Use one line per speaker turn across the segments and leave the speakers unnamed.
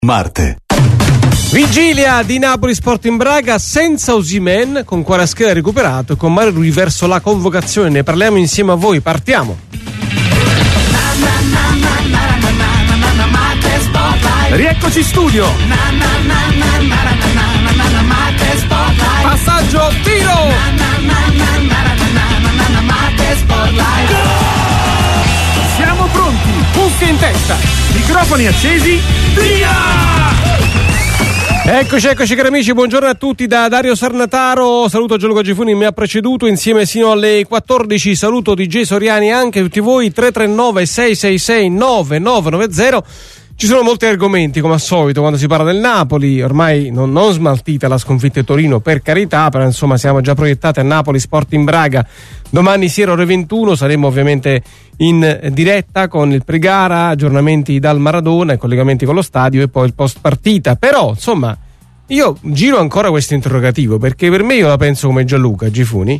Marte.
Vigilia di Napoli Sporting Braga senza Osimhen, con Kvaratskhelia recuperato e con Mario Rui verso la convocazione. Ne parliamo insieme a voi, partiamo.
Rieccoci in studio. Passaggio, tiro. Siamo pronti, cuffie in testa, microfoni accesi, via!
Eccoci cari amici, buongiorno a tutti da Dario Sarnataro, saluto Gianluca Gifuni, mi ha preceduto insieme sino alle 14, saluto DJ Soriani e anche tutti voi. 339 666 9990. Ci sono molti argomenti come al solito quando si parla del Napoli, ormai non smaltita la sconfitta di Torino, per carità, però insomma siamo già proiettati a Napoli Sporting Braga domani sera ore 21, saremo ovviamente in diretta con il pre-gara, aggiornamenti dal Maradona, i collegamenti con lo stadio e poi il post partita. Però insomma io giro ancora questo interrogativo, perché per me, io la penso come Gianluca Gifuni,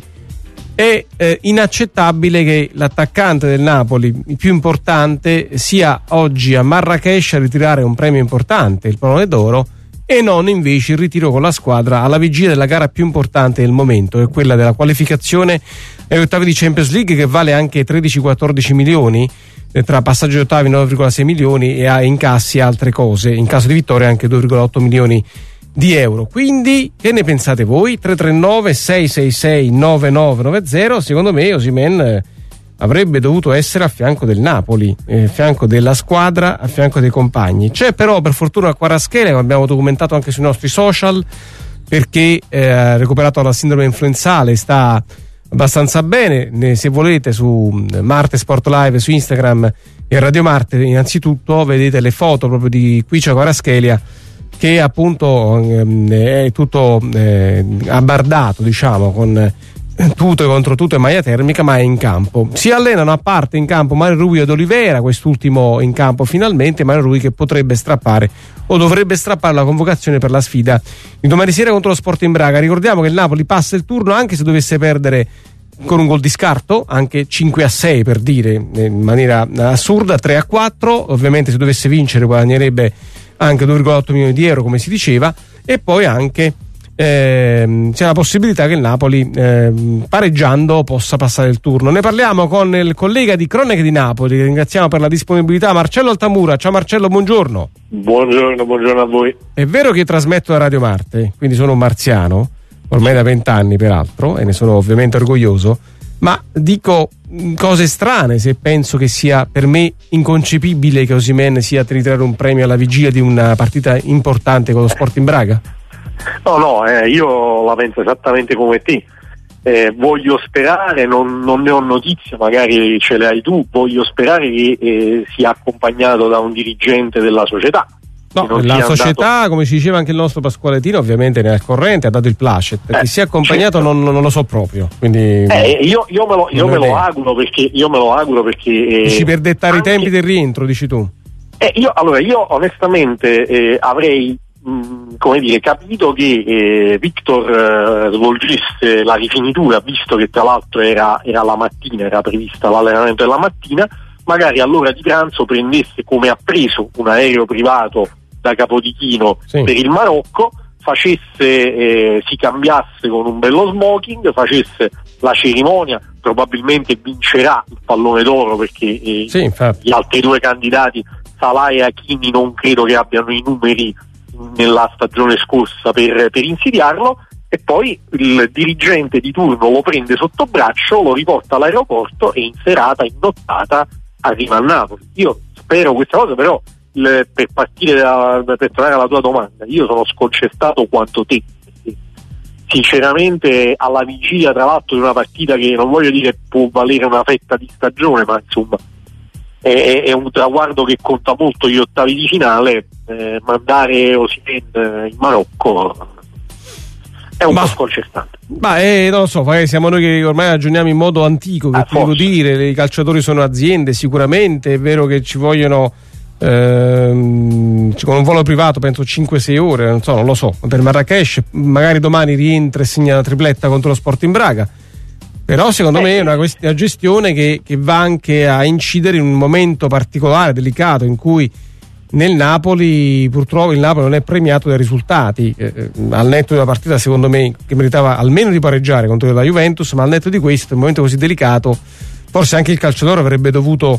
è inaccettabile che l'attaccante del Napoli, il più importante, sia oggi a Marrakech a ritirare un premio importante, il Pallone d'Oro, e non invece il ritiro con la squadra alla vigilia della gara più importante del momento, che è quella della qualificazione agli ottavi di Champions League, che vale anche 13-14 milioni, tra passaggio di ottavi 9,6 milioni e a incassi altre cose, in caso di vittoria anche 2,8 milioni di euro. Quindi che ne pensate voi? 339 666 9990. Secondo me Osimhen avrebbe dovuto essere a fianco del Napoli, a fianco della squadra, a fianco dei compagni. C'è però per fortuna Kvaratskhelia, che abbiamo documentato anche sui nostri social, perché ha recuperato la sindrome influenzale, sta abbastanza bene. Se volete su Marte Sport Live su Instagram e Radio Marte innanzitutto vedete le foto proprio di Khvicha Kvaratskhelia, che appunto è tutto abbardato, diciamo, con tute contro tute e maglia termica, ma è in campo. Si allenano a parte in campo Mario Rui ed Olivera, quest'ultimo in campo finalmente. Mario Rui che potrebbe strappare o dovrebbe strappare la convocazione per la sfida di domani sera contro lo Sporting Braga. Ricordiamo che il Napoli passa il turno anche se dovesse perdere con un gol di scarto, anche 5-6 per dire, in maniera assurda, 3-4. Ovviamente se dovesse vincere guadagnerebbe anche 2,8 milioni di euro, come si diceva, e poi anche c'è la possibilità che il Napoli pareggiando possa passare il turno. Ne parliamo con il collega di Cronache di Napoli, che ringraziamo per la disponibilità, Marcello Altamura. Ciao Marcello, buongiorno.
Buongiorno a voi.
È vero che trasmetto da Radio Marte, quindi sono un marziano, ormai da 20 anni peraltro, e ne sono ovviamente orgoglioso, ma dico cose strane se penso che sia per me inconcepibile che Osimhen sia a ritirare un premio alla vigilia di una partita importante con lo Sporting Braga.
No, io la penso esattamente come te. Voglio sperare, non ne ho notizie, magari ce le hai tu, voglio sperare che sia accompagnato da un dirigente della società.
No, la società, come ci diceva anche il nostro Pasquale Tino, ovviamente ne è al corrente, ha dato il placet. Che sia accompagnato
certo.
non lo so proprio. Quindi
io me lo auguro perché
dici per dettare i tempi del rientro, dici tu?
Io onestamente avrei capito che Victor svolgesse la rifinitura, visto che tra l'altro era la mattina, era prevista l'allenamento della mattina, magari all'ora di pranzo prendesse, come ha preso, un aereo privato da Capodichino per il Marocco, si cambiasse con un bello smoking, facesse la cerimonia, probabilmente vincerà il Pallone d'Oro perché gli altri due candidati, Salah e Hakimi, non credo che abbiano i numeri nella stagione scorsa per insidiarlo, e poi il dirigente di turno lo prende sotto braccio, lo riporta all'aeroporto e in serata, in nottata, arriva a Napoli. Io spero questa cosa, però per tornare alla tua domanda, io sono sconcertato quanto te. Sinceramente, alla vigilia tra l'altro di una partita che non voglio dire può valere una fetta di stagione, ma insomma è un traguardo che conta molto, gli ottavi di finale, mandare Osimhen in Marocco è un po' sconcertante.
Non lo so, siamo noi che ormai ragioniamo in modo antico, che ti devo dire, i calciatori sono aziende, sicuramente è vero che ci vogliono con un volo privato penso 5-6 ore, non lo so, per Marrakech magari domani rientra e segna la tripletta contro lo Sporting Braga, però secondo me è una gestione che va anche a incidere in un momento particolare, delicato, in cui nel Napoli purtroppo il Napoli non è premiato dai risultati, al netto di una partita secondo me che meritava almeno di pareggiare contro la Juventus, ma al netto di questo, in un momento così delicato, forse anche il calciatore avrebbe dovuto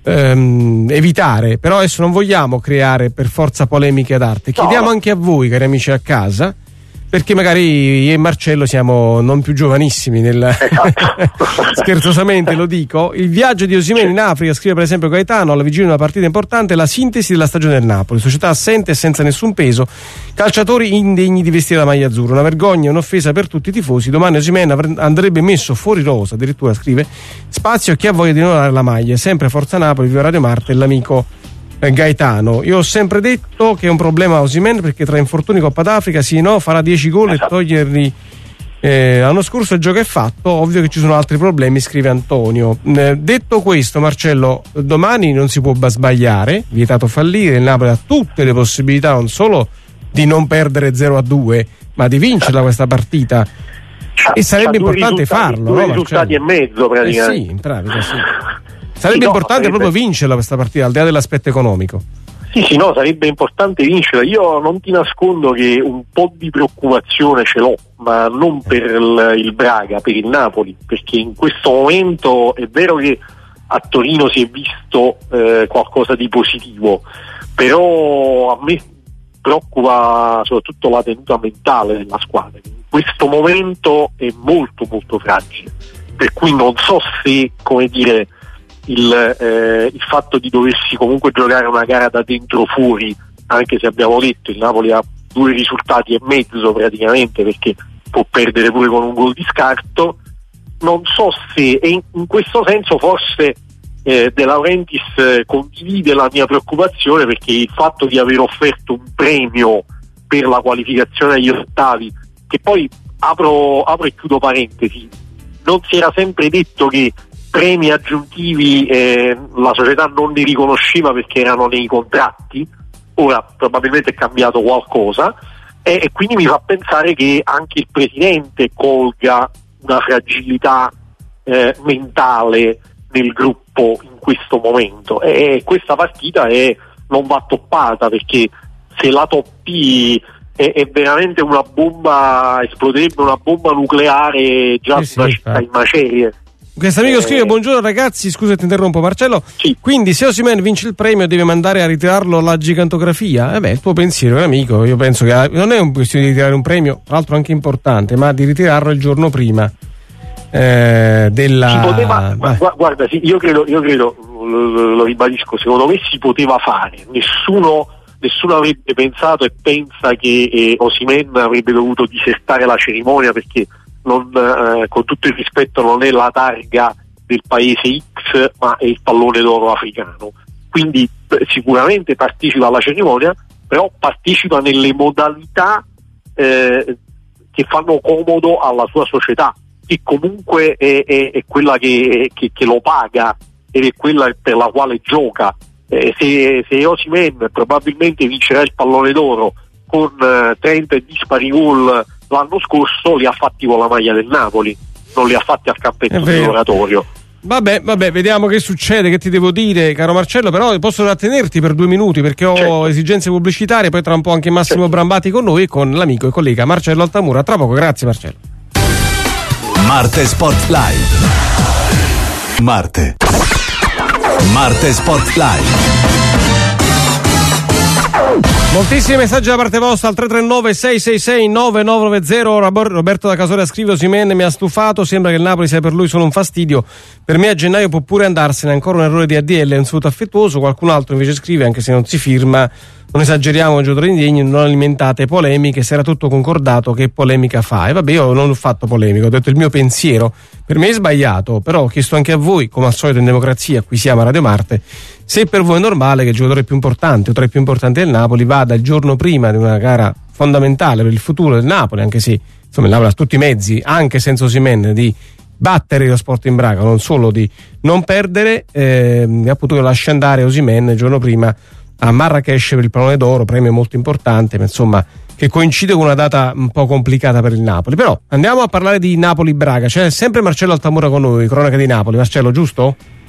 evitare. Però adesso non vogliamo creare per forza polemiche ad arte, chiediamo anche a voi, cari amici a casa, perché magari io e Marcello siamo non più giovanissimi scherzosamente lo dico. Il viaggio di Osimhen in Africa, scrive per esempio Gaetano, alla vigilia di una partita importante, la sintesi della stagione del Napoli, società assente e senza nessun peso, calciatori indegni di vestire la maglia azzurra, una vergogna e un'offesa per tutti i tifosi. Domani Osimhen andrebbe messo fuori rosa, addirittura scrive, spazio a chi ha voglia di onorare la maglia. Sempre Forza Napoli, viva Radio Marte e l'amico Gaetano. Io ho sempre detto che è un problema Osimhen, perché tra infortuni Coppa d'Africa farà 10 gol e toglierli l'anno scorso il gioco è fatto. Ovvio che ci sono altri problemi, scrive Antonio. Detto questo, Marcello, domani non si può sbagliare, vietato fallire, il Napoli ha tutte le possibilità non solo di non perdere 0-2 ma di vincerla questa partita, e sarebbe importante farlo,
due risultati e mezzo praticamente.
Sì, in pratica sì. Sarebbe importante proprio vincerla questa partita, al di là dell'aspetto economico.
Sì, sarebbe importante vincerla. Io non ti nascondo che un po' di preoccupazione ce l'ho, ma non per il Braga, per il Napoli, perché in questo momento è vero che a Torino si è visto qualcosa di positivo, però a me preoccupa soprattutto la tenuta mentale della squadra, che in questo momento è molto molto fragile, per cui non so se, come dire, il fatto di doversi comunque giocare una gara da dentro fuori, anche se abbiamo detto il Napoli ha 2 risultati e mezzo praticamente, perché può perdere pure con un gol di scarto, non so se, e in questo senso forse De Laurentiis condivide la mia preoccupazione, perché il fatto di aver offerto un premio per la qualificazione agli ottavi, che poi apro e chiudo parentesi, non si era sempre detto che premi aggiuntivi la società non li riconosceva perché erano nei contratti? Ora probabilmente è cambiato qualcosa, e quindi mi fa pensare che anche il presidente colga una fragilità mentale nel gruppo in questo momento, e questa partita non va toppata, perché se la toppi è veramente una bomba, esploderebbe una bomba nucleare già su una città in macerie.
Questo amico scrive: buongiorno ragazzi, scusa ti interrompo Marcello, quindi se Osimhen vince il premio deve mandare a ritirarlo alla gigantografia? Il tuo pensiero è amico, io penso che non è una questione di ritirare un premio, tra l'altro anche importante, ma di ritirarlo il giorno prima della...
Si poteva, guarda, sì, io credo, lo ribadisco, secondo me si poteva fare, nessuno avrebbe pensato e pensa che Osimhen avrebbe dovuto disertare la cerimonia, perché non, con tutto il rispetto, non è la targa del paese X, ma è il pallone d'oro africano, quindi sicuramente partecipa alla cerimonia, però partecipa nelle modalità che fanno comodo alla sua società, che comunque è quella che lo paga ed è quella per la quale gioca. Se Osimhen probabilmente vincerà il pallone d'oro con 30 e dispari gol l'anno scorso, li ha fatti con la maglia del Napoli, non li ha fatti al campetto dell'oratorio. Vabbè,
vediamo che succede, che ti devo dire, caro Marcello, però posso trattenerti per 2 minuti perché ho esigenze pubblicitarie, poi tra un po' anche Massimo Brambati con noi e con l'amico e collega Marcello Altamura. Tra poco, grazie Marcello.
Marte Sport Live. Marte Sport Live.
Moltissimi messaggi da parte vostra al 339 666 9990. Roberto da Casoria scrive: Osimhen mi ha stufato, sembra che il Napoli sia per lui solo un fastidio, per me a gennaio può pure andarsene, ancora un errore di ADL, è un saluto affettuoso. Qualcun altro invece scrive, anche se non si firma: non esageriamo, giocatori indegni, non alimentate polemiche, se era tutto concordato che polemica fa? E vabbè, io non ho fatto polemica, ho detto il mio pensiero, per me è sbagliato, però ho chiesto anche a voi, come al solito in democrazia, qui siamo a Radio Marte, se per voi è normale che il giocatore più importante o tra i più importanti del Napoli vada il giorno prima di una gara fondamentale per il futuro del Napoli, anche se insomma il Napoli ha tutti i mezzi, anche senza Osimhen, di battere lo Sporting Braga, non solo di non perdere, appunto che lascia andare Osimhen il giorno prima a Marrakesh per il pallone d'oro, premio molto importante, ma insomma che coincide con una data un po' complicata per il Napoli. Però andiamo a parlare di Napoli-Braga, c'è sempre Marcello Altamura con noi, cronaca di Napoli. Marcello, giusto?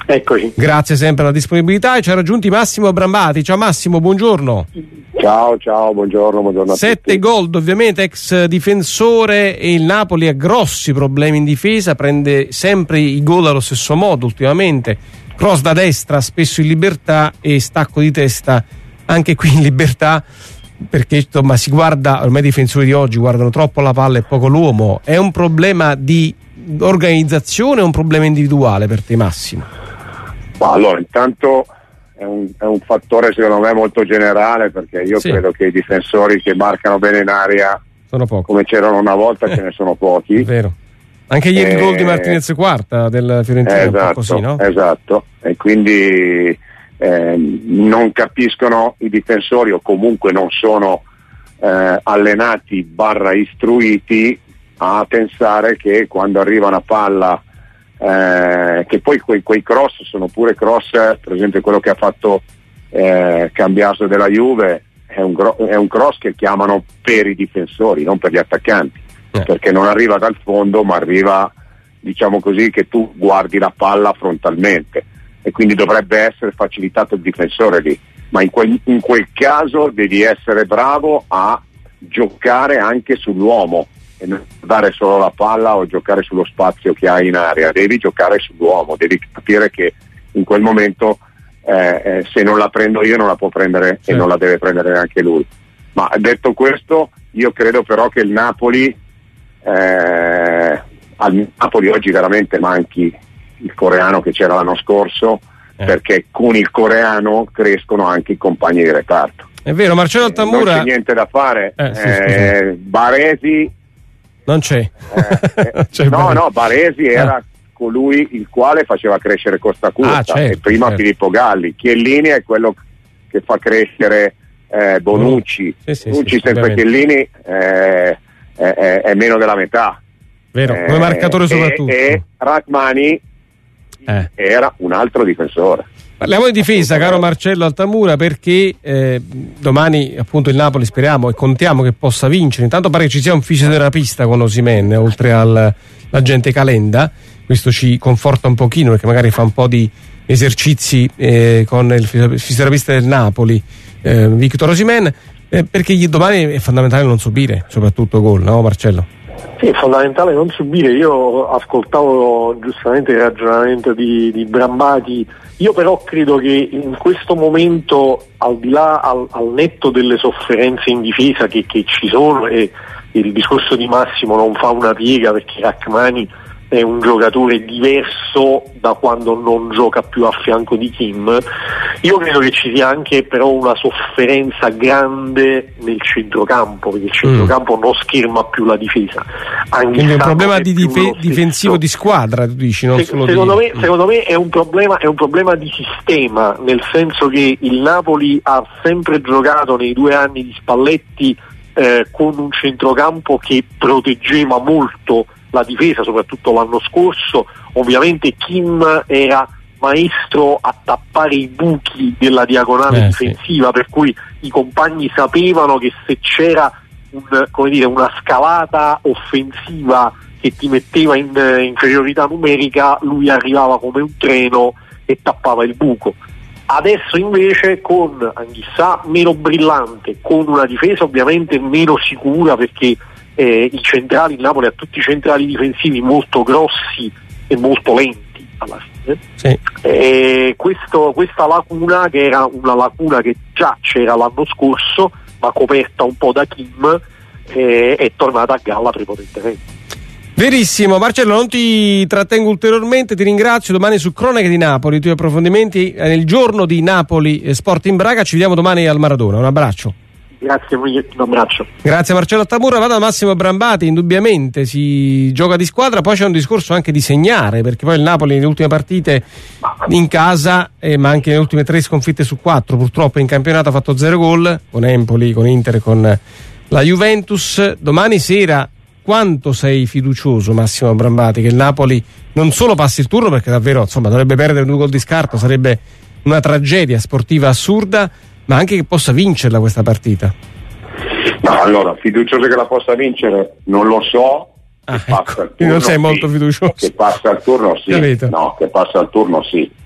Eccoci.
Grazie sempre per la disponibilità. E ci ha raggiunti Massimo Brambati. Ciao Massimo, buongiorno.
Ciao, buongiorno a tutti.
7 gol, ovviamente ex difensore, e il Napoli ha grossi problemi in difesa, prende sempre i gol allo stesso modo ultimamente. Cross da destra, spesso in libertà, e stacco di testa anche qui in libertà, perché insomma si guarda, ormai i difensori di oggi guardano troppo la palla e poco l'uomo. È un problema di organizzazione o un problema individuale per te, Massimo?
Ma allora, intanto è un fattore secondo me molto generale, perché io credo che i difensori che marcano bene in area
sono pochi, come
c'erano una volta, ce ne sono pochi.
È vero. Anche ieri il gol di Martinez quarta del Fiorentina,
esatto,
un po' così, no?
Esatto, e quindi non capiscono i difensori, o comunque non sono allenati / istruiti a pensare che quando arriva una palla, che poi quei cross sono pure cross, per esempio quello che ha fatto Cambiaso della Juve è un cross che chiamano per i difensori, non per gli attaccanti, perché non arriva dal fondo, ma arriva, diciamo così, che tu guardi la palla frontalmente, e quindi dovrebbe essere facilitato il difensore lì, ma in quel caso devi essere bravo a giocare anche sull'uomo e non dare solo la palla o giocare sullo spazio che hai in area. Devi giocare sull'uomo, devi capire che in quel momento se non la prendo io non la può prendere, e non la deve prendere neanche lui. Ma detto questo, io credo però che il Napoli al Napoli oggi veramente manchi il coreano che c'era l'anno scorso, perché con il coreano crescono anche i compagni di reparto.
È vero, Marcello Altamura.
Non c'è niente da fare. Baresi
non c'è.
Baresi era colui il quale faceva crescere Costa Curta, e prima Filippo Galli. Chiellini è quello che fa crescere Bonucci. Bonucci senza Chiellini è meno della metà.
Vero, come marcatore soprattutto.
E Rachmani era un altro difensore.
Parliamo di difesa, caro Marcello Altamura, perché domani appunto il Napoli speriamo e contiamo che possa vincere. Intanto pare che ci sia un fisioterapista con Osimhen, oltre all'agente Calenda. Questo ci conforta un pochino, perché magari fa un po' di esercizi con il fisioterapista del Napoli, Victor Osimhen, perché domani è fondamentale non subire soprattutto gol, no Marcello?
Sì, è fondamentale non subire. Io ascoltavo giustamente il ragionamento di Brambati. Io però credo che in questo momento, al di là, al netto delle sofferenze in difesa che ci sono, e il discorso di Massimo non fa una piega, perché Rachmani è un giocatore diverso da quando non gioca più a fianco di Kim, io credo che ci sia anche però una sofferenza grande nel centrocampo, perché il centrocampo non scherma più la difesa.
Quindi è un problema difensivo di squadra, tu dici, non solo
secondo me è un problema di sistema, nel senso che il Napoli ha sempre giocato nei 2 anni di Spalletti con un centrocampo che proteggeva molto la difesa, soprattutto l'anno scorso. Ovviamente Kim era maestro a tappare i buchi della diagonale difensiva, per cui i compagni sapevano che se c'era una scalata offensiva che ti metteva in inferiorità numerica, lui arrivava come un treno e tappava il buco. Adesso invece con Anghissà meno brillante, con una difesa ovviamente meno sicura, perché il Napoli ha tutti i centrali difensivi molto grossi e molto lenti alla fine. Questa lacuna, che era una lacuna che già c'era l'anno scorso ma coperta un po' da Kim, è tornata a galla prepotentemente.
Verissimo. Marcello, non ti trattengo ulteriormente, ti ringrazio. Domani su Cronache di Napoli i tuoi approfondimenti nel giorno di Napoli Sport in Braga. Ci vediamo domani al Maradona. Un abbraccio.
Grazie, un abbraccio.
Grazie Marcello Altamura. Vado a Massimo Brambati. Indubbiamente si gioca di squadra, poi c'è un discorso anche di segnare, perché poi il Napoli nelle ultime partite in casa, ma anche nelle ultime 3 sconfitte su 4 purtroppo in campionato ha fatto 0 gol, con Empoli, con Inter e con la Juventus. Domani sera quanto sei fiducioso, Massimo Brambati, che il Napoli non solo passi il turno, perché davvero dovrebbe perdere 2 gol di scarto, sarebbe una tragedia sportiva assurda, ma anche che possa vincerla questa partita?
No, allora, fiducioso che la possa vincere non lo so.
Ecco. Non sei molto fiducioso.
Che passa al turno sì. No, che passa al turno sì.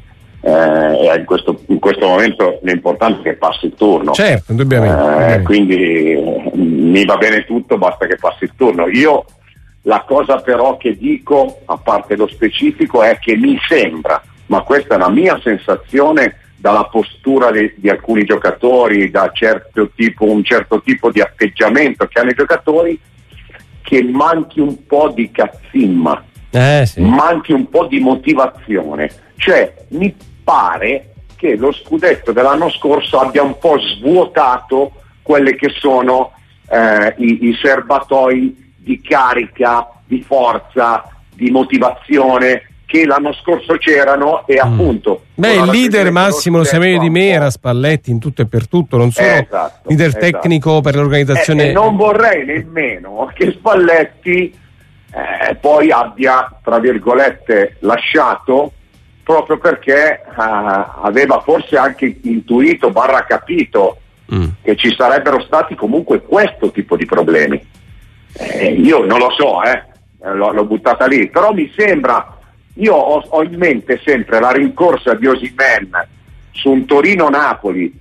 e in questo momento l'importante è che passi il turno.
Certo, indubbiamente.
Quindi mi va bene tutto, basta che passi il turno. Io la cosa però che dico, a parte lo specifico, è che mi sembra, ma questa è la mia sensazione dalla postura di alcuni giocatori, da un certo tipo di atteggiamento che hanno i giocatori, che manchi un po' di cazzimma,
sì.
manchi un po' di motivazione. Cioè mi pare che lo scudetto dell'anno scorso abbia un po' svuotato quelle che sono i serbatoi di carica, di forza, di motivazione che l'anno scorso c'erano, e appunto
il leader massimo, lo sapete di me, era Spalletti in tutto e per tutto, non solo leader tecnico per l'organizzazione.
Non vorrei nemmeno che Spalletti poi abbia, tra virgolette, lasciato, proprio perché aveva forse anche intuito / capito che ci sarebbero stati comunque questo tipo di problemi. Io non lo so, l'ho buttata lì, però mi sembra, io ho in mente sempre la rincorsa di Osimhen su un Torino-Napoli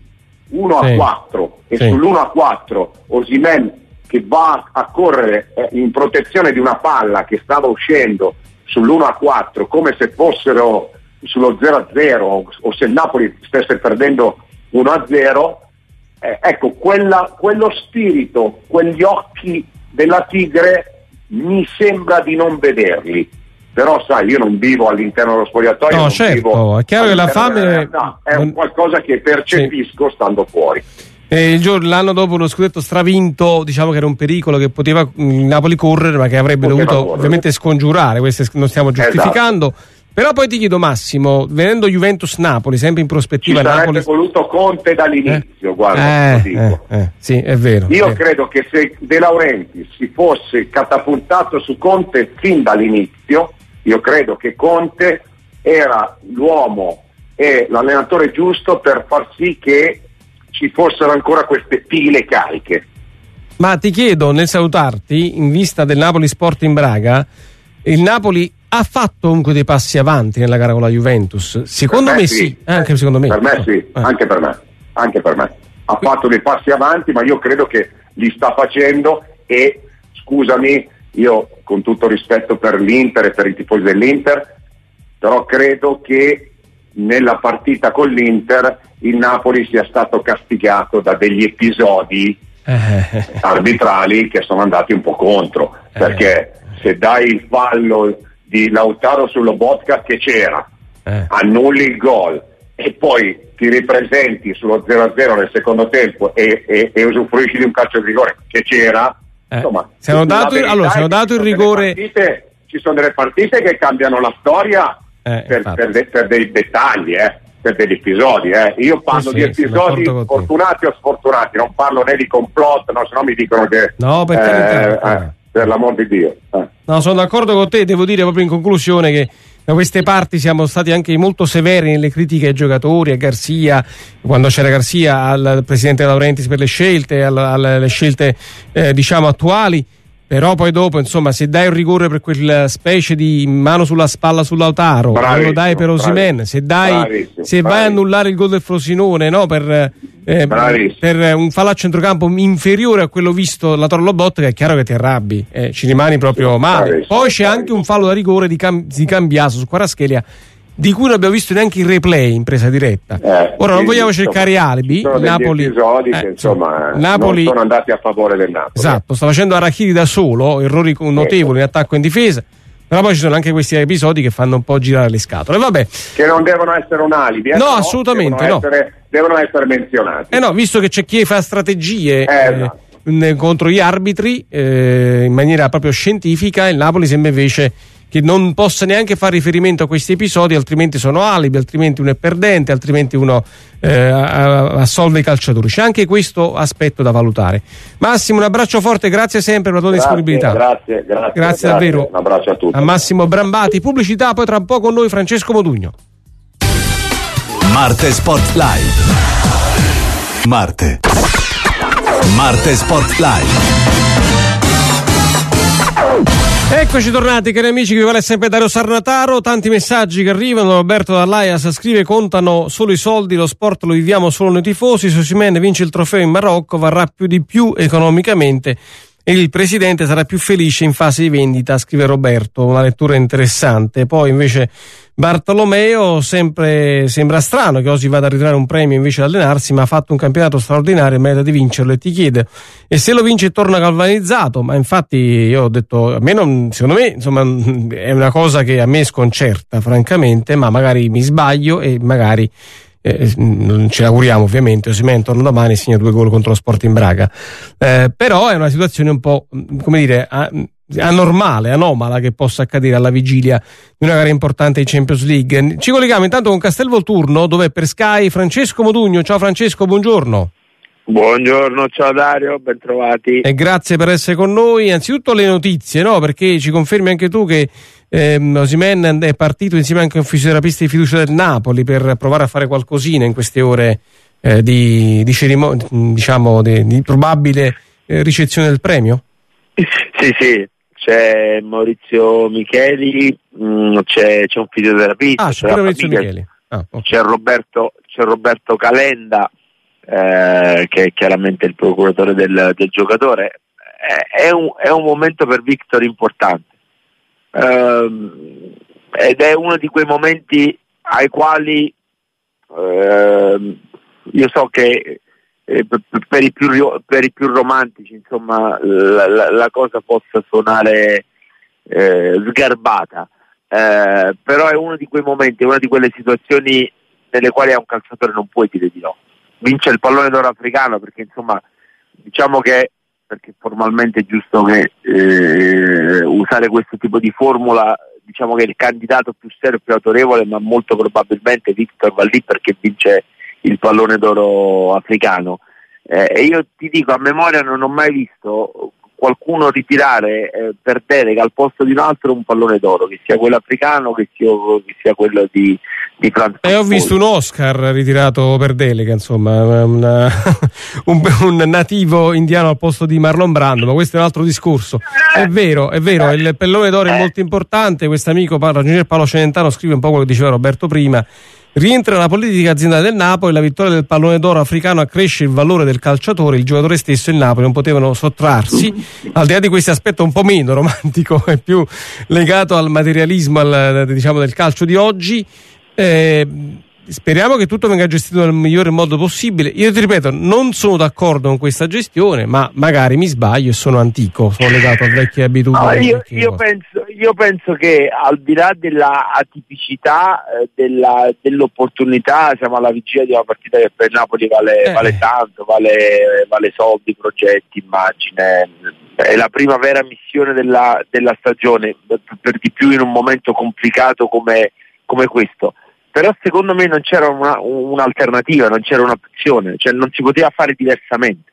1-4 e sull'1-4 Osimhen che va a correre in protezione di una palla che stava uscendo sull'1-4 come se fossero sullo 0-0 o se il Napoli stesse perdendo 1-0. Ecco, quello spirito, quegli occhi della tigre mi sembra di non vederli. Però sai, io non vivo all'interno dello spogliatoio.
No, certo, è chiaro che la fame
è un qualcosa che percepisco stando fuori.
L'anno dopo uno scudetto stravinto, diciamo che era un pericolo che poteva il Napoli correre, ma che avrebbe dovuto ovviamente scongiurare. Questo non stiamo giustificando. Esatto. Però poi ti chiedo, Massimo, venendo Juventus-Napoli, sempre in prospettiva,
ci sarebbe
Napoli
voluto Conte dall'inizio, guarda, lo dico.
Sì, è vero.
Io credo che se De Laurentiis si fosse catapultato su Conte fin dall'inizio, io credo che Conte era l'uomo e l'allenatore giusto per far sì che ci fossero ancora queste pile cariche.
Ma ti chiedo, nel salutarti, in vista del Napoli Sporting Braga, il Napoli ha fatto comunque dei passi avanti nella gara con la Juventus? Secondo me sì. Anche secondo me.
Per me sì, anche per me. Ha fatto dei passi avanti, ma io credo che li sta facendo, e scusami, io con tutto rispetto per l'Inter e per i tifosi dell'Inter, però credo che nella partita con l'Inter il Napoli sia stato castigato da degli episodi arbitrali che sono andati un po' contro, perché se dai il fallo di Lautaro sullo Botka che c'era, annulli il gol e poi ti ripresenti sullo 0-0 nel secondo tempo e usufruisci di un calcio di rigore che c'era, insomma,
se hanno dato il rigore,
ci sono delle partite che cambiano la storia per dei dettagli, per degli episodi. Io parlo di episodi fortunati o sfortunati, non parlo né di complotto, no, se no mi dicono che per l'amor di Dio.
No, sono d'accordo con te. Devo dire proprio in conclusione che da queste parti siamo stati anche molto severi nelle critiche ai giocatori, a Garcia, quando c'era Garcia, al presidente Laurentiis per le scelte, alle scelte diciamo attuali. Però poi dopo, insomma, se dai un rigore per quella specie di mano sulla spalla su Lautaro, non lo dai per Osimhen, se vai a annullare il gol del Frosinone, no, per un fallo a centrocampo inferiore a quello visto la Torlo Botka, è chiaro che ti arrabbi, ci rimani proprio male. Poi c'è anche un fallo da rigore di Cambiaso su Kvaratskhelia, di cui non abbiamo visto neanche il replay in presa diretta. Ora non vogliamo cercare alibi.
Sono Napoli, episodi che insomma Napoli, non sono andati a favore del Napoli.
Esatto, sta facendo Arachiri da solo, errori notevoli in attacco e in difesa. Però poi ci sono anche questi episodi che fanno un po' girare le scatole. Vabbè.
Che non devono essere un alibi.
No, assolutamente
devono essere menzionati.
No, visto che c'è chi fa strategie contro gli arbitri in maniera proprio scientifica, il Napoli sembra invece che non possa neanche fare riferimento a questi episodi, altrimenti sono alibi, altrimenti uno è perdente, altrimenti uno assolve i calciatori. C'è anche questo aspetto da valutare. Massimo, un abbraccio forte, grazie sempre per la tua disponibilità. Grazie davvero.
Un abbraccio a tutti.
A Massimo Brambati. Pubblicità, poi tra un po' con noi Francesco Modugno.
Marte Sport Live. Marte Sport Live.
Eccoci tornati, cari amici, qui vale sempre Dario Sarnataro. Tanti messaggi che arrivano. Roberto Dall'Aias scrive: contano solo i soldi, lo sport lo viviamo solo noi tifosi. Se Osimhen vince il trofeo in Marocco varrà più di più economicamente e il presidente sarà più felice in fase di vendita, scrive Roberto. Una lettura interessante. Poi invece Bartolomeo: sempre sembra strano che Osi vada a ritirare un premio invece di allenarsi, ma ha fatto un campionato straordinario e merita di vincerlo, e ti chiede e se lo vince torna galvanizzato. Ma infatti io ho detto, secondo me insomma è una cosa che a me sconcerta francamente, ma magari mi sbaglio e magari non ce l'auguriamo ovviamente. Osimhen torna domani e segna 2 gol contro lo Sporting Braga, però è una situazione un po', come dire, anormale, anomala, che possa accadere alla vigilia di una gara importante in Champions League. Ci colleghiamo intanto con Castelvolturno, dove per Sky Francesco Modugno. Ciao Francesco, buongiorno.
Buongiorno, ciao Dario, ben trovati.
E grazie per essere con noi. Anzitutto le notizie, no? Perché ci confermi anche tu che Osimhen è partito insieme anche a un fisioterapista di fiducia del Napoli per provare a fare qualcosina in queste ore di cerimonia, diciamo, di probabile ricezione del premio?
Sì, c'è Maurizio Micheli, c'è un fisioterapista,
c'è Maurizio Micheli. Okay.
C'è Roberto Calenda, che è chiaramente il procuratore del giocatore. È un momento per Victor importante, ed è uno di quei momenti ai quali io so che per i più romantici, insomma, la cosa possa suonare sgarbata, però è uno di quei momenti, una di quelle situazioni nelle quali a un calciatore non puoi dire di no. Vince il pallone d'oro africano perché, insomma, diciamo che, perché formalmente è giusto che usare questo tipo di formula, diciamo che il candidato più serio e più autorevole, ma molto probabilmente Victor va lì perché vince il pallone d'oro africano, e io ti dico, a memoria non ho mai visto qualcuno ritirare per delega al posto di un altro un pallone d'oro, che sia quello africano, che sia quello di Franz.
E ho visto un Oscar ritirato per delega, insomma, un nativo indiano al posto di Marlon Brando, ma questo è un altro discorso. È vero, il pallone d'oro è molto importante. Questo amico ragionier Paolo Celentano scrive un po' quello che diceva Roberto prima. Rientra nella politica aziendale del Napoli, la vittoria del pallone d'oro africano accresce il valore del calciatore, il giocatore stesso e il Napoli non potevano sottrarsi. Al di là di questo aspetto un po' meno romantico e più legato al materialismo, diciamo, del calcio di oggi, speriamo che tutto venga gestito nel migliore modo possibile. Io ti ripeto, non sono d'accordo con questa gestione, ma magari mi sbaglio e sono antico, sono legato a vecchie abitudini.
Io penso che, al di là della atipicità dell'opportunità, siamo alla vigilia di una partita che per Napoli vale tanto, vale soldi, progetti, immagine. È la prima vera missione della stagione, per di più in un momento complicato come questo. Però secondo me non c'era un'alternativa, non c'era un'opzione, cioè non si poteva fare diversamente.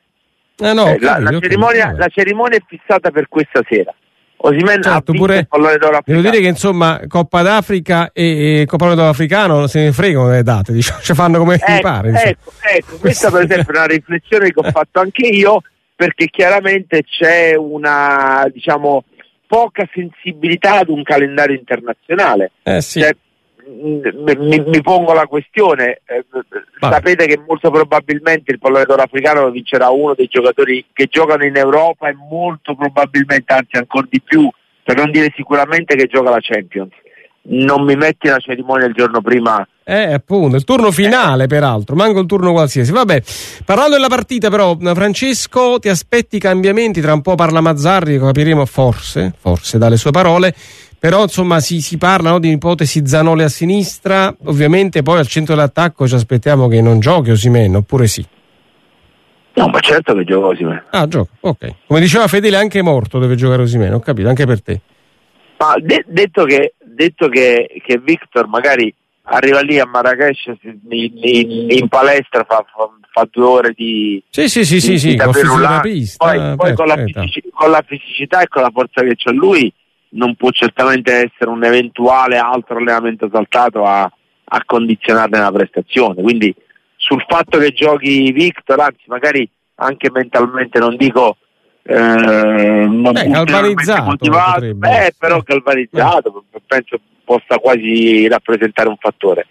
La cerimonia è fissata per questa sera. Osimhen ha vinto il pallone d'oro africano.
Devo dire che, insomma, Coppa d'Africa e Coppa d'Oro africano se ne fregano le date, diciamo, cioè fanno come gli pare.
Ecco, questa per esempio è una riflessione che ho fatto anche io, perché chiaramente c'è una, diciamo, poca sensibilità ad un calendario internazionale.
Sì.
Cioè, mi pongo la questione, sapete che molto probabilmente il pallone d'oro africano lo vincerà uno dei giocatori che giocano in Europa, e molto probabilmente, anzi ancora di più, per non dire sicuramente, che gioca la Champions. Non mi metti la cerimonia il giorno prima.
Appunto, il turno finale, peraltro, manca un turno qualsiasi. Vabbè, parlando della partita, però, Francesco, ti aspetti cambiamenti? Tra un po' parla Mazzarri, capiremo forse dalle sue parole. Però, insomma, si parla, no, di ipotesi Zanoli a sinistra. Ovviamente poi al centro dell'attacco ci aspettiamo che non giochi Osimhen, oppure sì?
No, ma certo che gioca Osimhen.
Gioca, ok. Come diceva Fedele, anche morto deve giocare Osimhen, ho capito, anche per te.
Ma detto che Victor magari arriva lì a Marrakesh in palestra, fa 2 ore di
con fisioterapista.
Poi con la fisicità e con la forza che c'ha lui, non può certamente essere un eventuale altro allenamento saltato a condizionarne la prestazione. Quindi sul fatto che giochi Victor, anzi magari anche mentalmente, non dico
galvanizzato
motivato, però galvanizzato, penso possa quasi rappresentare un fattore.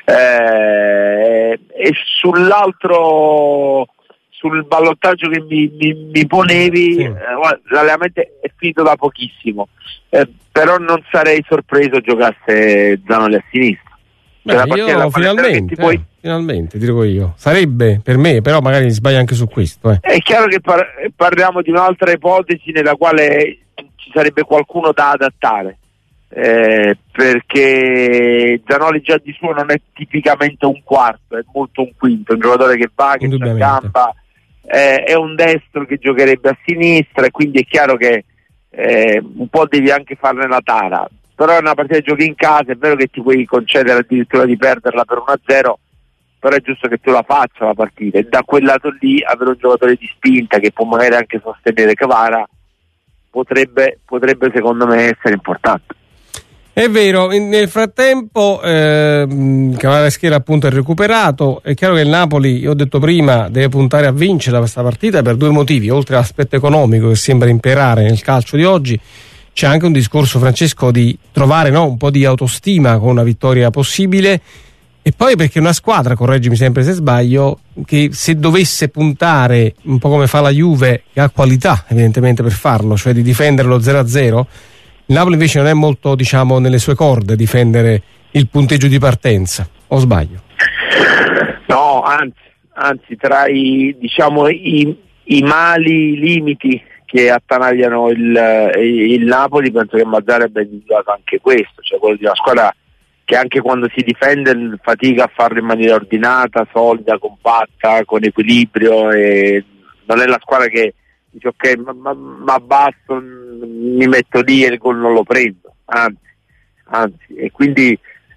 E sul ballottaggio che mi ponevi, l'allenamento è finito da pochissimo, però non sarei sorpreso giocasse Zanoli a sinistra.
Io finalmente dico io, sarebbe per me, però magari sbaglio anche su questo.
È chiaro che parliamo di un'altra ipotesi nella quale ci sarebbe qualcuno da adattare, perché Zanoli già di suo non è tipicamente un quarto, è molto un quinto, un giocatore che va, che c'ha gamba, è un destro che giocherebbe a sinistra, e quindi è chiaro che un po' devi anche farne la tara. Però è una partita che giochi in casa, è vero che ti puoi concedere addirittura di perderla per 1-0, però è giusto che tu la faccia la partita, e da quel lato lì avere un giocatore di spinta che può magari anche sostenere Kvara potrebbe secondo me essere importante.
È vero, nel frattempo Kvaratskhelia appunto è recuperato. È chiaro che il Napoli, io ho detto prima, deve puntare a vincere questa partita per due motivi: oltre all'aspetto economico che sembra imperare nel calcio di oggi, c'è anche un discorso, Francesco, di trovare un po' di autostima con una vittoria possibile, e poi perché una squadra, correggimi sempre se sbaglio, che se dovesse puntare un po' come fa la Juve, che ha qualità evidentemente per farlo, cioè di difendere lo 0-0, il Napoli invece non è molto, diciamo, nelle sue corde difendere il punteggio di partenza, o sbaglio?
No, anzi tra i mali limiti che attanagliano il Napoli, penso che Mazzarri abbia individuato anche questo, cioè quello di una squadra che anche quando si difende fatica a farlo in maniera ordinata, solida, compatta, con equilibrio, e non è la squadra che dice ok, ma basso, mi metto lì e il gol non lo prendo, anzi, e quindi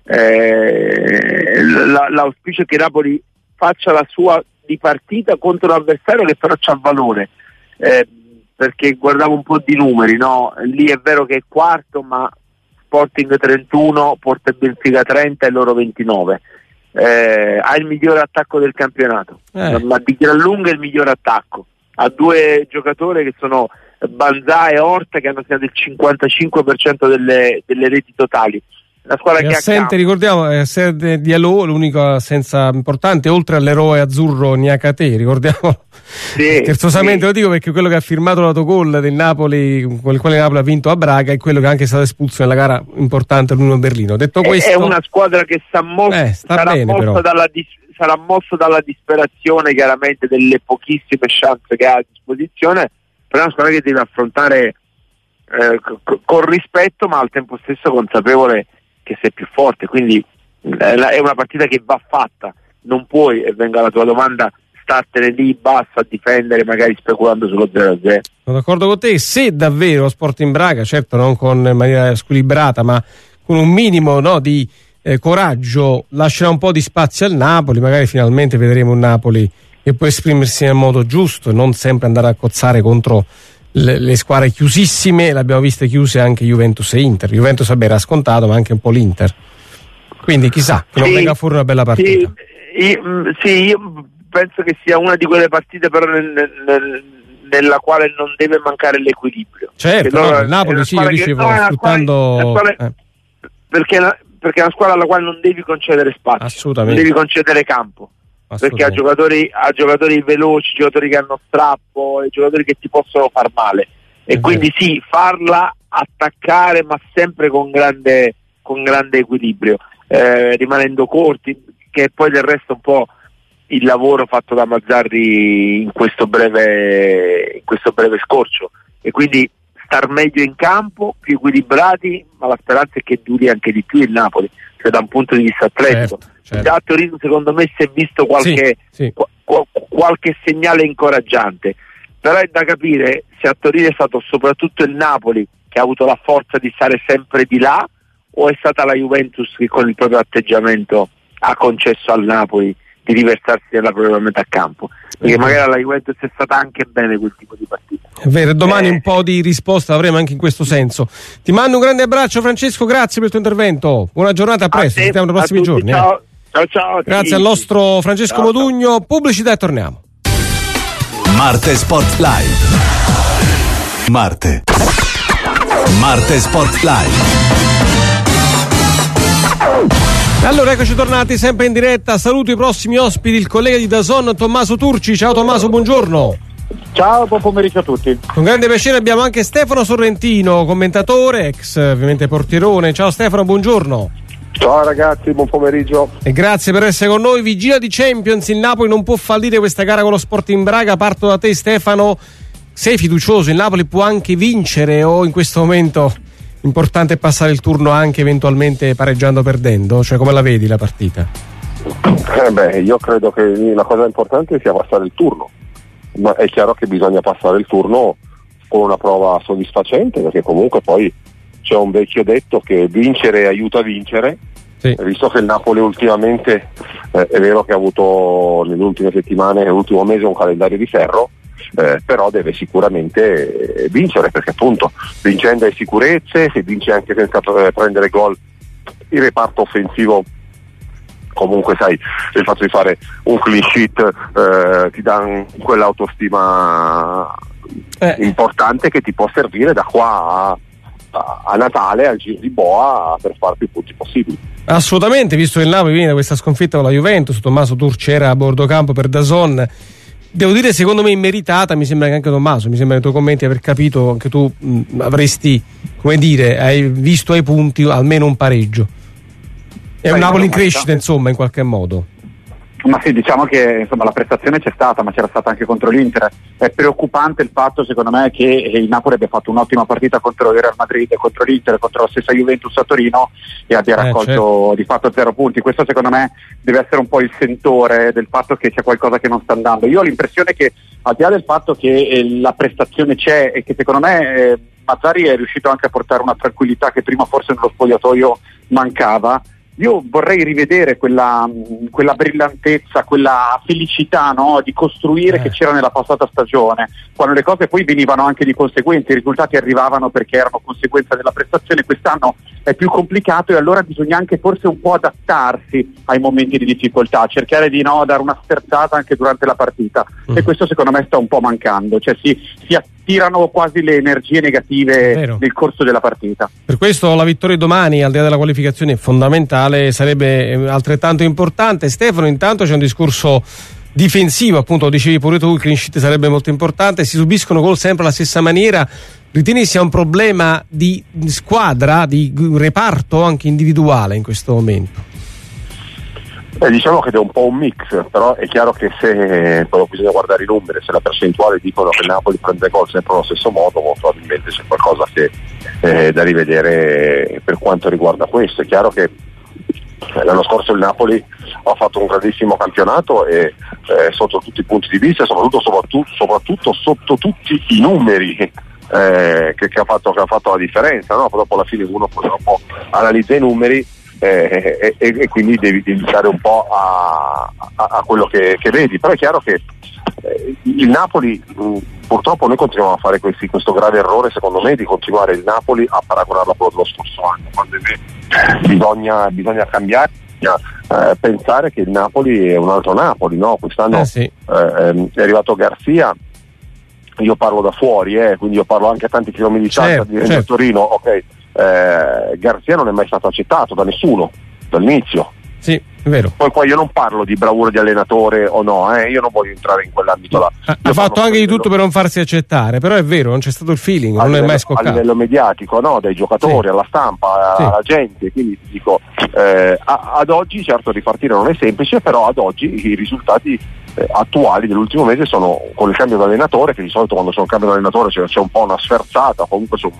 l'auspicio è che Napoli faccia la sua di partita contro un avversario che però c'ha valore, perché guardavo un po' di numeri, no? Lì è vero che è quarto, ma Sporting 31, Porto e Benfica 30 e loro 29. Ha il migliore attacco del campionato, ma di gran lunga il migliore attacco. Ha due giocatori che sono Banzà e Horta, che hanno segnato il 55% delle reti totali. La squadra che
assente, ricordiamo, è assente Diallo, l'unico assenza importante, oltre all'eroe azzurro Niakate, ricordiamo. Sì, scherzosamente sì. Lo dico perché quello che ha firmato l'autogol del Napoli, con il quale Napoli ha vinto a Braga, è quello che è anche stato espulso nella gara importante all'Unione Berlino. Detto questo,
è una squadra che sarà mosso dalla disperazione, chiaramente, delle pochissime chance che ha a disposizione, però è una squadra che deve affrontare con rispetto, ma al tempo stesso consapevole che sei più forte, quindi è una partita che va fatta, non puoi, e venga la tua domanda, startene lì basso a difendere magari speculando sullo 0-0.
Sono d'accordo con te, se davvero Sporting Braga, certo non con maniera squilibrata, ma con un minimo di coraggio, lascerà un po' di spazio al Napoli, magari finalmente vedremo un Napoli che può esprimersi nel modo giusto e non sempre andare a cozzare contro le squadre chiusissime. L'abbiamo viste chiuse anche Juventus e Inter. Juventus era scontato, ma anche un po' l'Inter, quindi chissà che non venga fuori una bella partita.
Io penso che sia una di quelle partite però nella quale non deve mancare l'equilibrio.
Certo, il Napoli io dicevo sfruttando
perché è una squadra alla quale non devi concedere spazio,
assolutamente,
non devi concedere campo, perché ha giocatori veloci, giocatori che hanno strappo e giocatori che ti possono far male, e quindi sì, farla attaccare, ma sempre con grande equilibrio, rimanendo corti, che poi del resto un po' il lavoro fatto da Mazzarri in questo breve scorcio, e quindi star meglio in campo, più equilibrati, ma la speranza è che duri anche di più il Napoli, cioè da un punto di vista atletico.
Certo.
Già a Torino secondo me si è visto qualche segnale incoraggiante, però è da capire se a Torino è stato soprattutto il Napoli che ha avuto la forza di stare sempre di là, o è stata la Juventus che con il proprio atteggiamento ha concesso al Napoli di riversarsi nella propria metà campo, perché magari alla Juventus è stata anche bene quel tipo di partita.
È vero, domani un po' di risposta avremo anche in questo senso. Ti mando un grande abbraccio, Francesco, grazie per il tuo intervento, buona giornata, a presto, ci vediamo nei prossimi giorni.
Ciao.
Grazie al nostro Francesco Modugno. Pubblicità e torniamo.
Marte Sport Live. Marte. Marte Sport Live.
Allora, eccoci tornati sempre in diretta. Saluto i prossimi ospiti, il collega di DAZN Tommaso Turci. Ciao Tommaso, buongiorno.
Ciao, buon pomeriggio a tutti.
Con grande piacere abbiamo anche Stefano Sorrentino, commentatore, ex ovviamente portierone. Ciao Stefano, buongiorno.
Ciao ragazzi, buon pomeriggio.
E grazie per essere con noi. Vigilia di Champions, il Napoli non può fallire questa gara con lo Sporting Braga. Parto da te Stefano, sei fiducioso? Il Napoli può anche vincere o in questo momento importante è passare il turno anche eventualmente pareggiando o perdendo? Cioè, come la vedi la partita?
Io credo che la cosa importante sia passare il turno, ma è chiaro che bisogna passare il turno con una prova soddisfacente, perché comunque poi c'è un vecchio detto che vincere aiuta a vincere, sì. Visto che il Napoli ultimamente è vero che ha avuto nelle ultime settimane, nell'ultimo mese, un calendario di ferro, però deve sicuramente vincere, perché appunto vincendo hai sicurezze, se vinci anche senza prendere gol, il reparto offensivo comunque sai, il fatto di fare un clean sheet ti dà quell'autostima importante che ti può servire da qua a Natale, al giro di boa, per fare più punti possibili.
Assolutamente, visto che il Napoli viene da questa sconfitta con la Juventus, Tommaso Turci era a bordo campo per DAZN, devo dire secondo me immeritata. Mi sembra che anche Tommaso, mi sembra nei tuoi commenti aver capito, anche tu avresti, come dire, hai visto ai punti almeno un pareggio. È un Napoli in crescita, insomma, in qualche modo.
Ma sì, diciamo che insomma la prestazione c'è stata, ma c'era stata anche contro l'Inter. È preoccupante il fatto, secondo me, che il Napoli abbia fatto un'ottima partita contro il Real Madrid, contro l'Inter, contro la stessa Juventus a Torino e abbia raccolto di fatto 0 punti. Questo secondo me deve essere un po' il sentore del fatto che c'è qualcosa che non sta andando. Io ho l'impressione che, al di là del fatto che la prestazione c'è e che secondo me Mazzarri è riuscito anche a portare una tranquillità che prima forse nello spogliatoio mancava, io vorrei rivedere quella brillantezza, quella felicità, no, di costruire che c'era nella passata stagione, quando le cose poi venivano anche di conseguenza, i risultati arrivavano perché erano conseguenza della prestazione. Quest'anno è più complicato e allora bisogna anche forse un po' adattarsi ai momenti di difficoltà, cercare di dare una sterzata anche durante la partita, e questo secondo me sta un po' mancando, cioè si attirano quasi le energie negative nel corso della partita.
Per questo la vittoria domani, al di là della qualificazione, è fondamentale, sarebbe altrettanto importante. Stefano, intanto c'è un discorso difensivo, appunto lo dicevi pure tu, il clean sheet sarebbe molto importante, si subiscono gol sempre alla stessa maniera. Ritieni sia un problema di squadra, di reparto anche individuale in questo momento?
Diciamo che è un po' un mix, però è chiaro che se però bisogna guardare i numeri, se la percentuale dicono che il Napoli prende gol sempre allo stesso modo, probabilmente c'è qualcosa che da rivedere per quanto riguarda questo. È chiaro che l'anno scorso il Napoli ha fatto un grandissimo campionato e sotto tutti i punti di vista, soprattutto sotto tutti i numeri che ha fatto la differenza, no? Dopo alla fine uno purtroppo analizza i numeri e quindi devi stare un po' a quello che vedi, però è chiaro che il Napoli, purtroppo noi continuiamo a fare questo grave errore, secondo me, di continuare il Napoli a paragonarlo a quello dello scorso anno, quando bisogna cambiare, bisogna pensare che il Napoli è un altro Napoli, no? Quest'anno è arrivato Garzia. Io parlo da fuori, quindi io parlo anche a tanti chilometri di distanza di Torino, ok. Garzia non è mai stato accettato da nessuno dall'inizio.
Sì, è vero.
Poi io non parlo di bravura di allenatore o no, io non voglio entrare in quell'ambito là.
Ha fatto anche di tutto per non farsi accettare, però è vero, non c'è stato il feeling, non è mai scoccato.
A livello mediatico, no? Dai giocatori, alla stampa, alla gente, quindi dico, ad oggi certo ripartire non è semplice, però ad oggi i risultati attuali dell'ultimo mese sono, con il cambio di allenatore, che di solito quando c'è un cambio di allenatore c'è un po' una sferzata, comunque c'è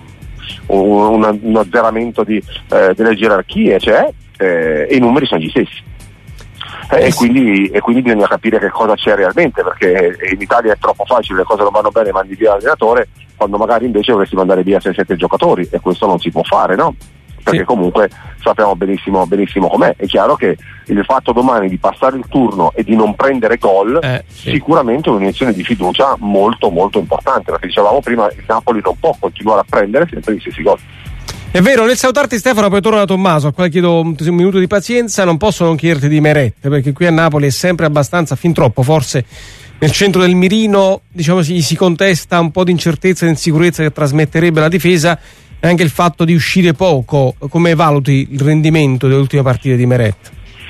un azzeramento delle gerarchie, e i numeri sono gli stessi. E quindi bisogna capire che cosa c'è realmente, perché in Italia è troppo facile, le cose non vanno bene, mandi via l'allenatore, quando magari invece dovresti mandare via 6-7 giocatori, e questo non si può fare, no? Perché comunque sappiamo benissimo com'è. È chiaro che il fatto domani di passare il turno e di non prendere gol sicuramente è un'iniezione di fiducia molto molto importante, perché dicevamo prima, il Napoli non può continuare a prendere sempre gli stessi gol.
È vero. Nel salutarti Stefano, poi torno da Tommaso, a quale chiedo un minuto di pazienza. Non posso non chiederti di Meret, perché qui a Napoli è sempre abbastanza, fin troppo forse, nel centro del mirino, diciamo, si contesta un po' di incertezza e insicurezza che trasmetterebbe la difesa, e anche il fatto di uscire poco. Come valuti il rendimento delle ultime partite di Meret?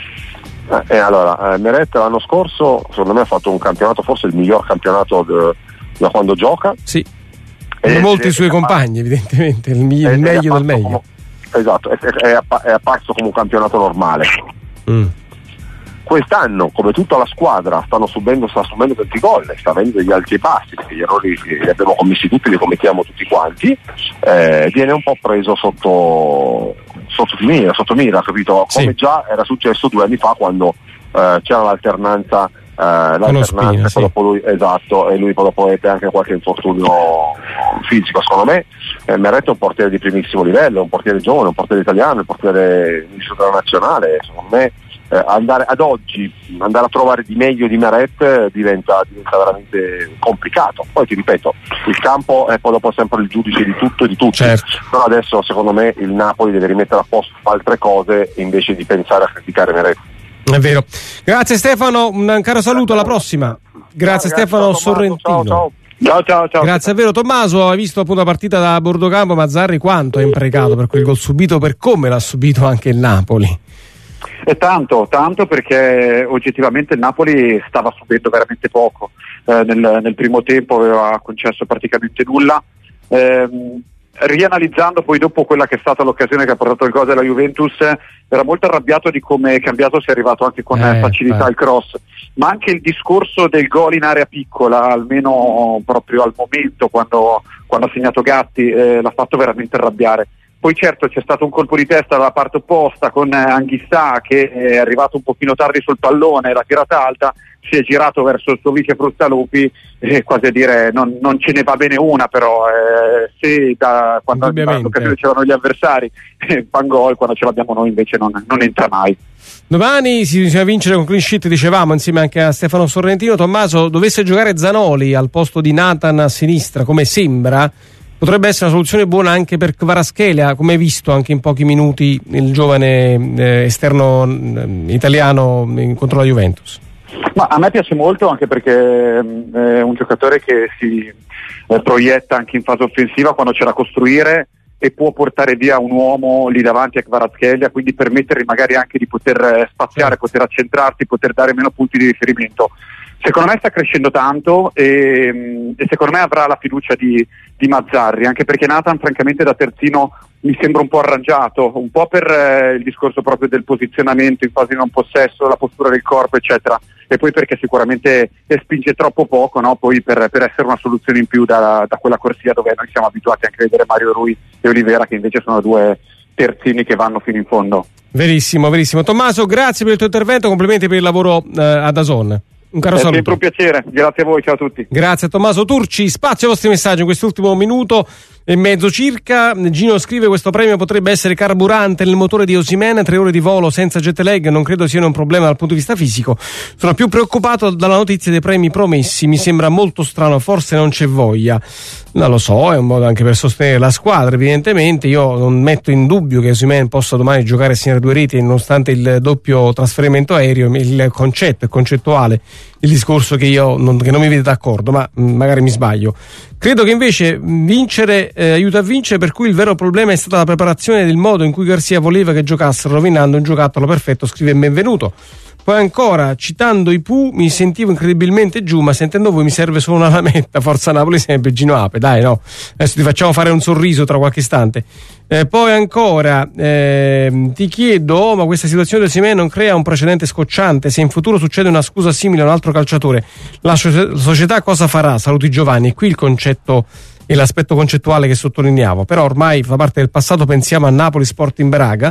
Allora, Meret l'anno scorso secondo me ha fatto un campionato, forse il miglior campionato da quando gioca.
Sì, e molti suoi compagni evidentemente, il meglio del meglio.
Esatto, è apparso come un campionato normale. Quest'anno, come tutta la squadra, sta subendo tanti gol, sta avendo degli alti e bassi, perché gli errori li abbiamo commessi tutti, li commettiamo tutti quanti, viene un po' preso sotto mira, capito? Come già era successo 2 anni fa, quando c'era l'alternanza
Spina, sì.
dopo lui, esatto, e lui poi dopo ebbe anche qualche infortunio fisico. Secondo me Meret è un portiere di primissimo livello, un portiere giovane, un portiere italiano, un portiere della nazionale. Secondo me andare a trovare di meglio di Meret diventa veramente complicato. Poi ti ripeto, il campo è poi dopo sempre il giudice di tutto e di tutti,
certo.
Però adesso secondo me il Napoli deve rimettere a posto altre cose invece di pensare a criticare Meret.
È vero. Grazie Stefano, un caro saluto, alla prossima. Grazie Stefano Sorrentino.
Ciao.
Grazie davvero Tommaso. Hai visto appunto la partita da Bordocampo, Mazzarri quanto ha imprecato per quel gol subito, per come l'ha subito anche il Napoli.
E tanto perché oggettivamente il Napoli stava subendo veramente poco, nel primo tempo aveva concesso praticamente nulla. Rianalizzando poi dopo quella che è stata l'occasione che ha portato il gol della Juventus, era molto arrabbiato di come è cambiato, sia arrivato anche con facilità il cross, ma anche il discorso del gol in area piccola, almeno proprio al momento quando ha segnato Gatti, l'ha fatto veramente arrabbiare. Poi certo c'è stato un colpo di testa dalla parte opposta con Anghissà, che è arrivato un pochino tardi sul pallone, la tirata alta, si è girato verso il suo vice Frustalupi, quasi a dire non ce ne va bene una, però se quando l'occasione c'erano gli avversari fan gol, quando ce l'abbiamo noi invece non entra mai.
Domani si bisogna vincere con clean sheet, dicevamo, insieme anche a Stefano Sorrentino. Tommaso, dovesse giocare Zanoli al posto di Nathan a sinistra, come sembra, potrebbe essere una soluzione buona anche per Kvaratskhelia, come hai visto anche in pochi minuti il giovane esterno italiano contro la Juventus.
Ma a me piace molto, anche perché è un giocatore che si proietta anche in fase offensiva quando c'è da costruire e può portare via un uomo lì davanti a Kvaratskhelia, quindi permettergli magari anche di poter spaziare, poter accentrarsi, poter dare meno punti di riferimento. Secondo me sta crescendo tanto e secondo me avrà la fiducia di Mazzarri, anche perché Nathan francamente da terzino mi sembra un po' arrangiato, un po' per il discorso proprio del posizionamento in fase di non possesso, la postura del corpo eccetera, e poi perché sicuramente spinge troppo poco, no? Poi per essere una soluzione in più da quella corsia dove noi siamo abituati anche a vedere Mario Rui e Olivera, che invece sono 2 terzini che vanno fino in fondo.
Verissimo. Tommaso, grazie per il tuo intervento, complimenti per il lavoro a DAZN. Un caro saluto.
È sempre un piacere, grazie a voi, ciao a tutti.
Grazie a Tommaso Turci. Spazio ai vostri messaggi in quest'ultimo minuto e mezzo circa. Gino scrive: questo premio potrebbe essere carburante nel motore di Osimhen, 3 ore di volo senza jet lag, non credo siano un problema dal punto di vista fisico. Sono più preoccupato dalla notizia dei premi promessi, mi sembra molto strano, forse non c'è voglia. Non lo so, è un modo anche per sostenere la squadra, evidentemente. Io non metto in dubbio che Osimhen possa domani giocare e segnare 2 reti, nonostante il doppio trasferimento aereo. Il concetto è concettuale, il discorso che non mi vede d'accordo, ma magari mi sbaglio. Credo che invece vincere aiuta a vincere, per cui il vero problema è stata la preparazione del modo in cui Garcia voleva che giocassero, rovinando un giocattolo perfetto, scrive Benvenuto. Poi ancora, citando i Pooh, mi sentivo incredibilmente giù, ma sentendo voi mi serve solo una lametta. Forza Napoli sempre, Gino Ape, dai, no, adesso ti facciamo fare un sorriso tra qualche istante. Poi ancora, ti chiedo, ma questa situazione del Osimhen non crea un precedente scocciante? Se in futuro succede una scusa simile a un altro calciatore, la società cosa farà? Saluti Giovanni. E qui il concetto e l'aspetto concettuale che sottolineiamo, però ormai fa parte del passato. Pensiamo a Napoli Sporting Braga.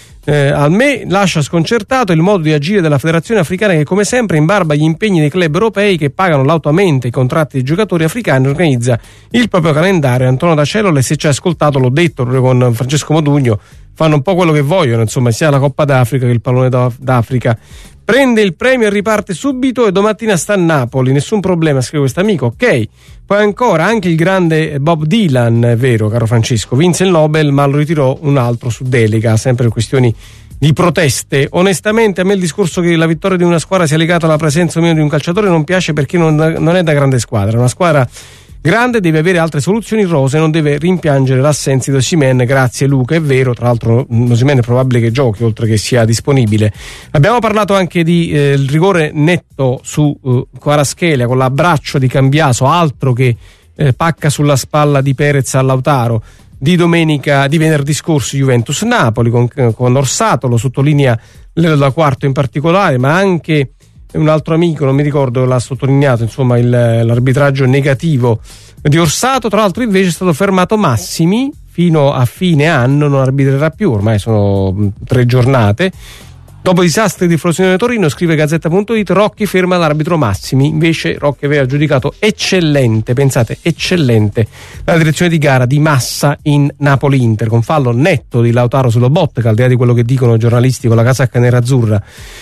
A me lascia sconcertato il modo di agire della federazione africana, che come sempre in barba agli impegni dei club europei che pagano lautamente i contratti dei giocatori africani organizza il proprio calendario. Antonio D'Acellole, se ci ha ascoltato, l'ho detto proprio con Francesco Modugno, fanno un po' quello che vogliono, insomma, sia la Coppa d'Africa che il pallone d'Africa. Prende il premio e riparte subito e domattina sta a Napoli, nessun problema, scrive questo amico. Ok. Poi ancora anche il grande Bob Dylan, è vero caro Francesco, vinse il Nobel ma lo ritirò un altro su delega, sempre per questioni di proteste. Onestamente a me il discorso che la vittoria di una squadra sia legata alla presenza o meno di un calciatore non piace, perché non è da grande squadra. Una squadra grande deve avere altre soluzioni rose, non deve rimpiangere l'assenza di Osimhen. Grazie Luca, è vero, tra l'altro Osimhen è probabile che giochi oltre che sia disponibile. Abbiamo parlato anche di il rigore netto su Kvaratskhelia con l'abbraccio di Cambiaso, altro che pacca sulla spalla di Perez a Lautaro. Di venerdì scorso Juventus-Napoli con Orsato, lo sottolinea Lello da Quarto in particolare, ma anche un altro amico, non mi ricordo, l'ha sottolineato, insomma, l'arbitraggio negativo di Orsato. Tra l'altro invece è stato fermato Massimi, fino a fine anno non arbitrerà più, ormai sono 3 giornate. Dopo i disastri di Frosinone Torino, scrive Gazzetta.it, Rocchi ferma l'arbitro Massimi. Invece Rocchi aveva giudicato eccellente, pensate, eccellente, la direzione di gara di Massa in Napoli-Inter, con fallo netto di Lautaro sulla Botka, al di là di quello che dicono i giornalisti con la casacca nerazzurra,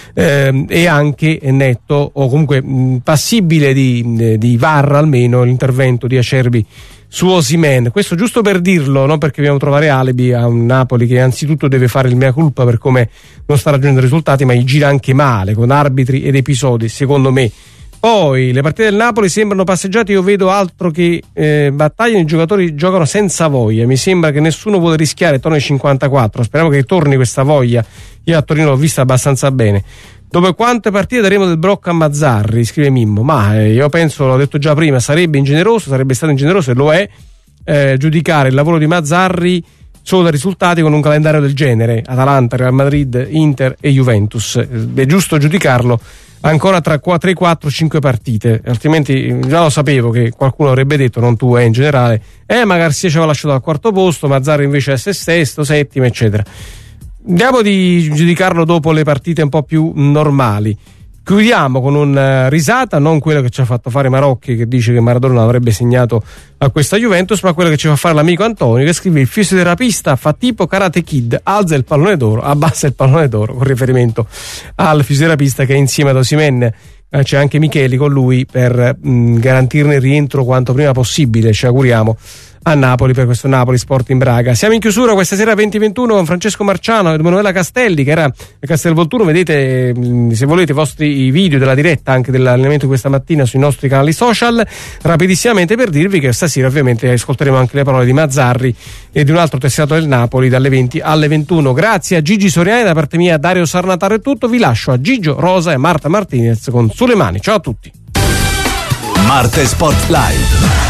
e anche netto, o comunque passibile di VAR almeno, l'intervento di Acerbi su Osimhen. Questo giusto per dirlo, non perché dobbiamo trovare alibi a un Napoli che anzitutto deve fare il mea culpa per come non sta raggiungendo risultati, ma gli gira anche male con arbitri ed episodi, secondo me. Poi le partite del Napoli sembrano passeggiate, io vedo altro che battaglie, i giocatori giocano senza voglia, mi sembra che nessuno vuole rischiare attorno ai 54, speriamo che torni questa voglia. Io a Torino l'ho vista abbastanza bene. Dopo quante partite daremo del blocco a Mazzarri, scrive Mimmo? Ma io penso, l'ho detto già prima, sarebbe stato ingeneroso e lo è, giudicare il lavoro di Mazzarri solo da risultati con un calendario del genere: Atalanta, Real Madrid, Inter e Juventus. È giusto giudicarlo ancora tra 3, 4, 5 partite, altrimenti già lo sapevo che qualcuno avrebbe detto, non tu in generale, ma Garcia ci aveva lasciato al 4º posto, Mazzarri invece è sesto, settimo, eccetera. Andiamo di giudicarlo dopo le partite un po' più normali. Chiudiamo con una risata, non quella che ci ha fatto fare Marocchi, che dice che Maradona avrebbe segnato a questa Juventus, ma quella che ci fa fare l'amico Antonio, che scrive: il fisioterapista fa tipo Karate Kid, alza il pallone d'oro, abbassa il pallone d'oro, con riferimento al fisioterapista che è insieme ad Osimhen. C'è anche Micheli con lui per garantirne il rientro quanto prima possibile, ci auguriamo, a Napoli, per questo Napoli Sporting Braga. Siamo in chiusura questa sera 20-21 con Francesco Marciano ed Emanuela Castelli, che era a Castelvolturno. Vedete, se volete, i vostri video della diretta anche dell'allenamento di questa mattina sui nostri canali social. Rapidissimamente per dirvi che stasera ovviamente ascolteremo anche le parole di Mazzarri e di un altro testato del Napoli dalle 20 alle 21. Grazie a Gigi Soriani, da parte mia Dario Sarnataro è tutto, vi lascio a Gigio Rosa e Marta Martinez con Sulle Mani. Ciao a tutti.
Marte Sport Live.